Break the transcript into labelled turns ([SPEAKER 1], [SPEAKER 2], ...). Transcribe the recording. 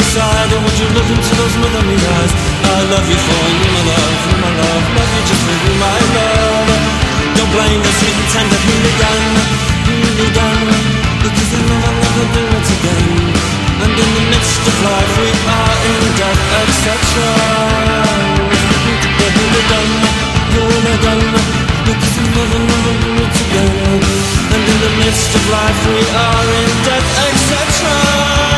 [SPEAKER 1] side, and would you look into those motherly eyes? I love you for you, my love, love you just for you, my love. Don't blame the sweet and tender hooligan, because they know I'll never do it again. And in the midst of life we are in death, etc. The hooligan, because they never do it again. And in the midst of life we are